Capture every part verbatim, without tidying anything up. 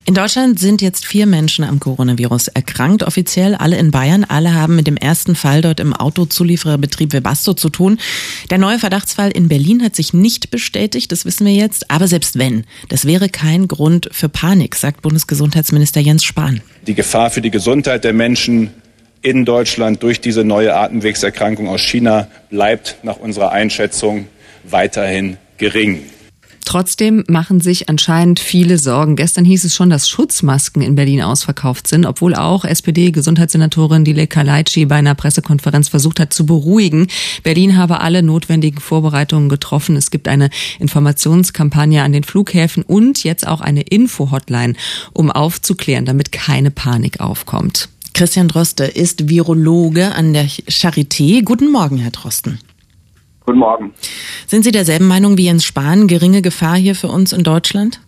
In Deutschland sind jetzt vier Menschen am Coronavirus erkrankt, offiziell alle in Bayern. Alle haben mit dem ersten Fall dort im Autozuliefererbetrieb Webasto zu tun. Der neue Verdachtsfall in Berlin hat sich nicht bestätigt, das wissen wir jetzt. Aber selbst wenn, das wäre kein Grund für Panik, sagt Bundesgesundheitsminister Jens Spahn. Die Gefahr für die Gesundheit der Menschen in Deutschland durch diese neue Atemwegserkrankung aus China bleibt nach unserer Einschätzung weiterhin gering. Trotzdem machen sich anscheinend viele Sorgen. Gestern hieß es schon, dass Schutzmasken in Berlin ausverkauft sind, obwohl auch S P D-Gesundheitssenatorin Dilek Kaleitschi bei einer Pressekonferenz versucht hat zu beruhigen. Berlin habe alle notwendigen Vorbereitungen getroffen. Es gibt eine Informationskampagne an den Flughäfen und jetzt auch eine Info-Hotline, um aufzuklären, damit keine Panik aufkommt. Christian Droste ist Virologe an der Charité. Guten Morgen, Herr Drosten. Guten Morgen. Sind Sie derselben Meinung wie Jens Spahn? Geringe Gefahr hier für uns in Deutschland?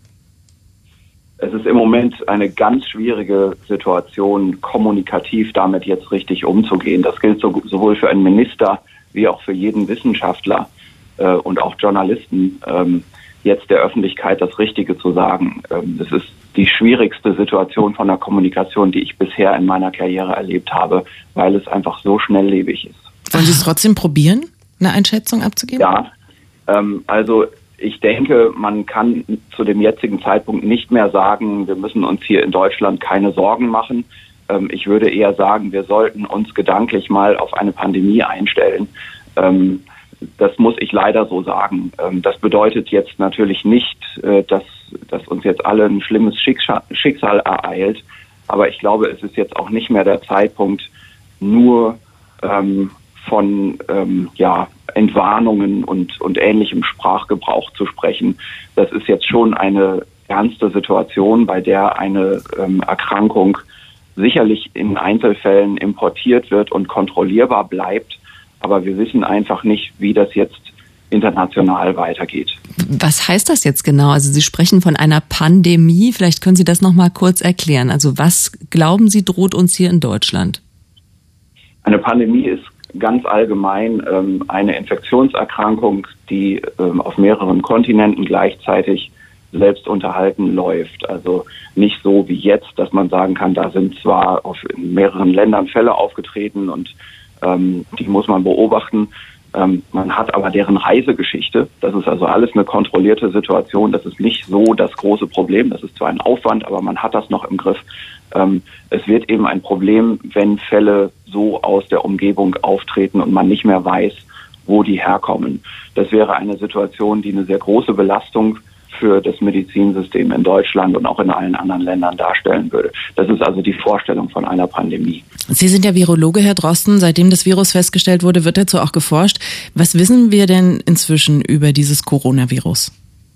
Es ist im Moment eine ganz schwierige Situation, kommunikativ damit jetzt richtig umzugehen. Das gilt so, sowohl für einen Minister wie auch für jeden Wissenschaftler äh, und auch Journalisten, ähm, jetzt der Öffentlichkeit das Richtige zu sagen. Ähm, das ist die schwierigste Situation von der Kommunikation, die ich bisher in meiner Karriere erlebt habe, weil es einfach so schnelllebig ist. Wollen Sie es trotzdem probieren, eine Einschätzung abzugeben? Ja, ähm, also ich denke, man kann zu dem jetzigen Zeitpunkt nicht mehr sagen, wir müssen uns hier in Deutschland keine Sorgen machen. Ähm, ich würde eher sagen, wir sollten uns gedanklich mal auf eine Pandemie einstellen. Ähm, das muss ich leider so sagen. Ähm, das bedeutet jetzt natürlich nicht, äh, dass, dass uns jetzt alle ein schlimmes Schicksal, Schicksal ereilt. Aber ich glaube, es ist jetzt auch nicht mehr der Zeitpunkt, nur ähm, von ähm, ja, Entwarnungen und, und ähnlichem Sprachgebrauch zu sprechen. Das ist jetzt schon eine ernste Situation, bei der eine ähm, Erkrankung sicherlich in Einzelfällen importiert wird und kontrollierbar bleibt. Aber wir wissen einfach nicht, wie das jetzt international weitergeht. Was heißt das jetzt genau? Also Sie sprechen von einer Pandemie. Vielleicht können Sie das noch mal kurz erklären. Also was glauben Sie, droht uns hier in Deutschland? Eine Pandemie ist ganz allgemein ähm, eine Infektionserkrankung, die ähm, auf mehreren Kontinenten gleichzeitig selbst unterhalten läuft. Also nicht so wie jetzt, dass man sagen kann, da sind zwar auf in mehreren Ländern Fälle aufgetreten und ähm, die muss man beobachten. Ähm, man hat aber deren Reisegeschichte. Das ist also alles eine kontrollierte Situation. Das ist nicht so das große Problem. Das ist zwar ein Aufwand, aber man hat das noch im Griff. Ähm, es wird eben ein Problem, wenn Fälle so aus der Umgebung auftreten und man nicht mehr weiß, wo die herkommen. Das wäre eine Situation, die eine sehr große Belastung für das Medizinsystem in Deutschland und auch in allen anderen Ländern darstellen würde. Das ist also die Vorstellung von einer Pandemie. Sie sind ja Virologe, Herr Drosten. Seitdem das Virus festgestellt wurde, wird dazu auch geforscht. Was wissen wir denn inzwischen über dieses Coronavirus?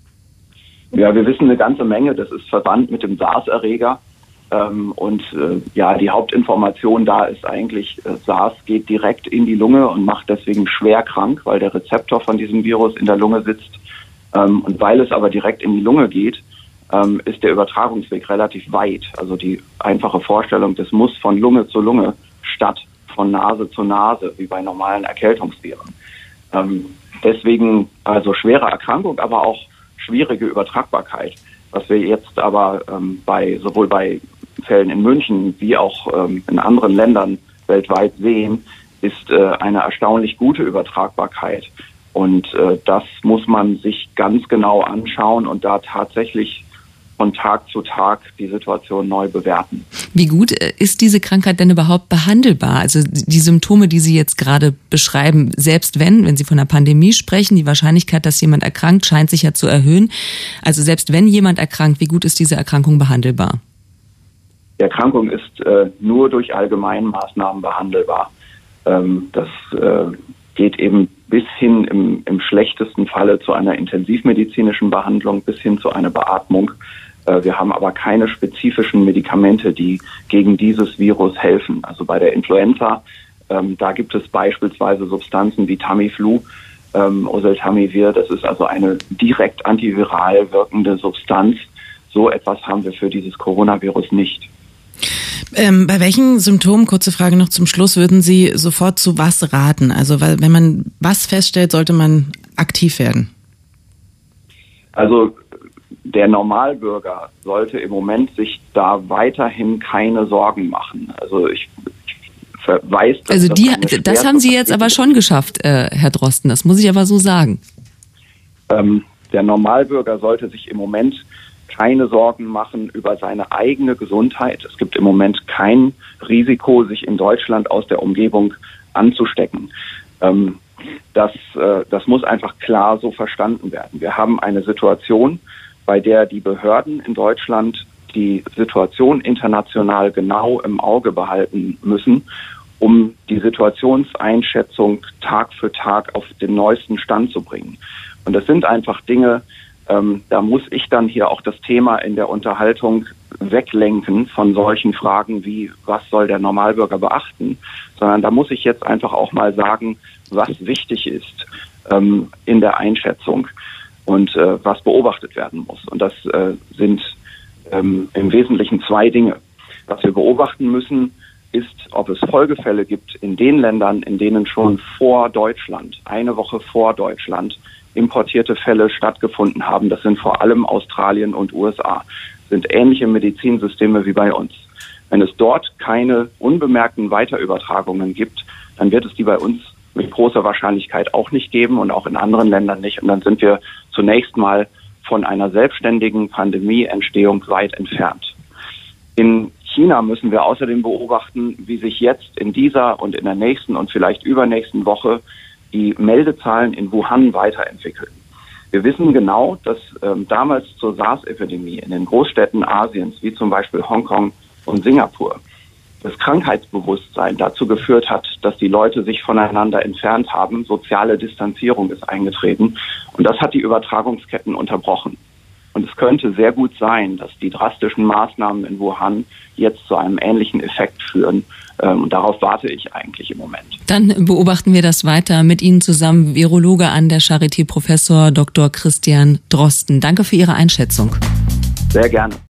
Ja, wir wissen eine ganze Menge. Das ist verwandt mit dem SARS-Erreger. Ähm, und äh, ja, die Hauptinformation da ist eigentlich, äh, SARS geht direkt in die Lunge und macht deswegen schwer krank, weil der Rezeptor von diesem Virus in der Lunge sitzt. Ähm, und weil es aber direkt in die Lunge geht, ähm, ist der Übertragungsweg relativ weit. Also die einfache Vorstellung, das muss von Lunge zu Lunge statt von Nase zu Nase, wie bei normalen Erkältungsviren. Ähm, deswegen also schwere Erkrankung, aber auch schwierige Übertragbarkeit. Was wir jetzt aber ähm, bei sowohl bei Fällen in München wie auch ähm, in anderen Ländern weltweit sehen, ist äh, eine erstaunlich gute Übertragbarkeit. Und äh, das muss man sich ganz genau anschauen und da tatsächlich von Tag zu Tag die Situation neu bewerten. Wie gut ist diese Krankheit denn überhaupt behandelbar? Also die Symptome, die Sie jetzt gerade beschreiben, selbst wenn, wenn Sie von einer Pandemie sprechen, die Wahrscheinlichkeit, dass jemand erkrankt, scheint sich ja zu erhöhen. Also selbst wenn jemand erkrankt, wie gut ist diese Erkrankung behandelbar? Die Erkrankung ist äh, nur durch Allgemeinmaßnahmen behandelbar. Ähm, das äh, geht eben bis hin im, im schlechtesten Falle zu einer intensivmedizinischen Behandlung, bis hin zu einer Beatmung. Äh, wir haben aber keine spezifischen Medikamente, die gegen dieses Virus helfen. Also bei der Influenza, ähm, da gibt es beispielsweise Substanzen wie Tamiflu, ähm, Oseltamivir. Das ist also eine direkt antiviral wirkende Substanz. So etwas haben wir für dieses Coronavirus nicht. Ähm, bei welchen Symptomen, kurze Frage noch zum Schluss, würden Sie sofort zu was raten? Also weil, wenn man was feststellt, sollte man aktiv werden? Also der Normalbürger sollte im Moment sich da weiterhin keine Sorgen machen. Also ich, ich weiß, dass also die, das, das haben Sie jetzt aber schon geschafft, äh, Herr Drosten. Das muss ich aber so sagen. Ähm, der Normalbürger sollte sich im Moment keine Sorgen machen über seine eigene Gesundheit. Es gibt im Moment kein Risiko, sich in Deutschland aus der Umgebung anzustecken. Ähm, das, äh, das muss einfach klar so verstanden werden. Wir haben eine Situation, bei der die Behörden in Deutschland die Situation international genau im Auge behalten müssen, um die Situationseinschätzung Tag für Tag auf den neuesten Stand zu bringen. Und das sind einfach Dinge, ähm, da muss ich dann hier auch das Thema in der Unterhaltung weglenken von solchen Fragen wie, was soll der Normalbürger beachten, sondern da muss ich jetzt einfach auch mal sagen, was wichtig ist ähm, in der Einschätzung und äh, was beobachtet werden muss. Und das äh, sind ähm, im Wesentlichen zwei Dinge. Was wir beobachten müssen, ist, ob es Folgefälle gibt in den Ländern, in denen schon vor Deutschland, eine Woche vor Deutschland, importierte Fälle stattgefunden haben. Das sind vor allem Australien und U S A. Das sind ähnliche Medizinsysteme wie bei uns. Wenn es dort keine unbemerkten Weiterübertragungen gibt, dann wird es die bei uns mit großer Wahrscheinlichkeit auch nicht geben und auch in anderen Ländern nicht. Und dann sind wir zunächst mal von einer selbstständigen Pandemieentstehung weit entfernt. In China müssen wir außerdem beobachten, wie sich jetzt in dieser und in der nächsten und vielleicht übernächsten Woche die Meldezahlen in Wuhan weiterentwickeln. Wir wissen genau, dass ähm, damals zur SARS-Epidemie in den Großstädten Asiens, wie zum Beispiel Hongkong und Singapur, das Krankheitsbewusstsein dazu geführt hat, dass die Leute sich voneinander entfernt haben. Soziale Distanzierung ist eingetreten. Und das hat die Übertragungsketten unterbrochen. Und es könnte sehr gut sein, dass die drastischen Maßnahmen in Wuhan jetzt zu einem ähnlichen Effekt führen. Und darauf warte ich eigentlich im Moment. Dann beobachten wir das weiter mit Ihnen zusammen, Virologe an der Charité, Professor Doktor Christian Drosten. Danke für Ihre Einschätzung. Sehr gerne.